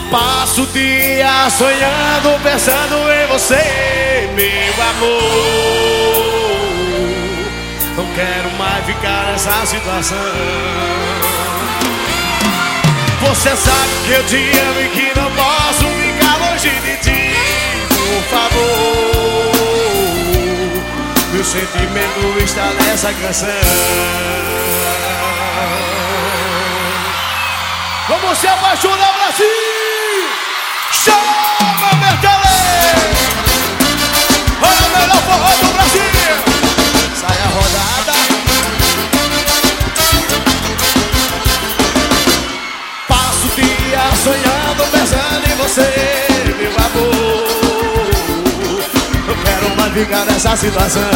Passo o dia sonhando, pensando em você, meu amor. Não quero mais ficar nessa situação. Você sabe que eu te amo e que não posso ficar longe de ti. Por favor, meu sentimento está nessa canção. Vamos se apaixonar, Brasil! Chama, Bertelê! Olha o melhor forró do Brasil! Sai a rodada. Passo o dia sonhando, pensando em você, meu amor. Não quero mais ficar nessa situação.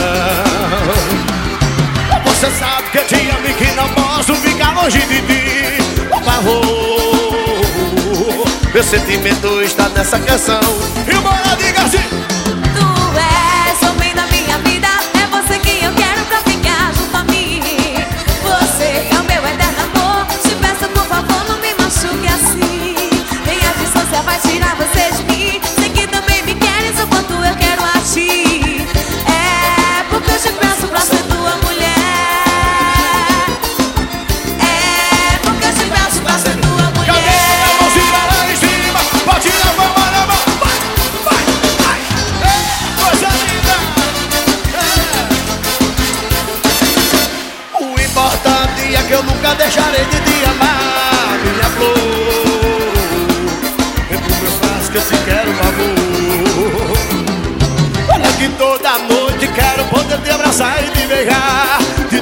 Você sabe que eu te amo e que não posso ficar longe de ti. Por favor, meu sentimento está nessa canção. E bora, diga assim. Tu és homem da minha vida, é você que eu quero pra ficar junto a mim. Você é o meu eterno amor, te peço por favor não me machuque assim. Nem a distância vai tirar você de mim. Sei que também me queres o quanto eu quero a ti. É porque eu te peço pra ser tua mulher. É porque eu te peço pra ser tua mulher. Cadê a mãozinha lá em cima? Pode ir na mão, na mão. Vai, vai, vai. Coisa linda. O importante é que eu nunca deixarei de te amar, minha flor. Dentro do meu braço que eu te quero, amor. Olha que toda noite quero poder te abraçar e te beijar, te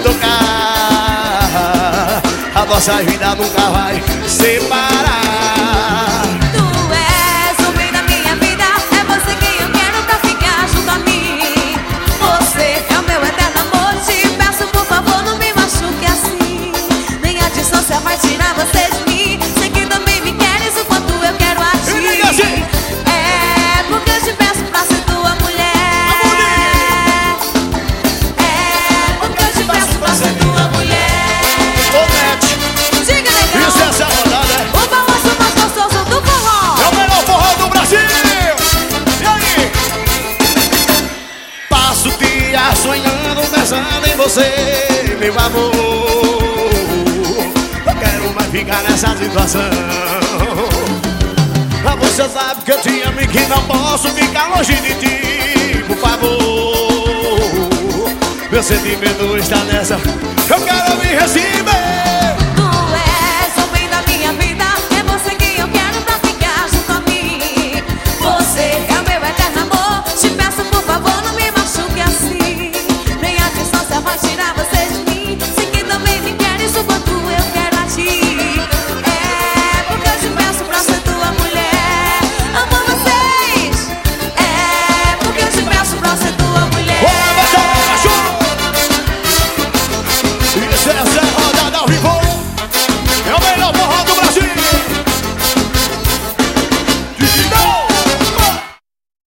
tocar. A nossa vida nunca vai separar. Tu és o bem da minha vida, é você quem eu quero pra ficar junto a mim. Você é o meu eterno amor, te peço por favor não me machuque assim. Nem a distância vai tirar você de mim. Sei que também me queres o quanto eu quero a ti. É porque eu te peço pra ser tua mulher. É porque eu te peço pra ser tua mulher. Ô, Net, Diga, negão, isso é essa rodada, é? o balanço mais gostoso do forró. É o melhor forró do Brasil! E aí? Passo o dia sonhando, pensando em você, meu amor. Não quero mais ficar nessa situação. Mas você sabe que eu te amo e que não posso ficar longe de ti. Por favor, meu sentimento está nessa. Eu quero me receber.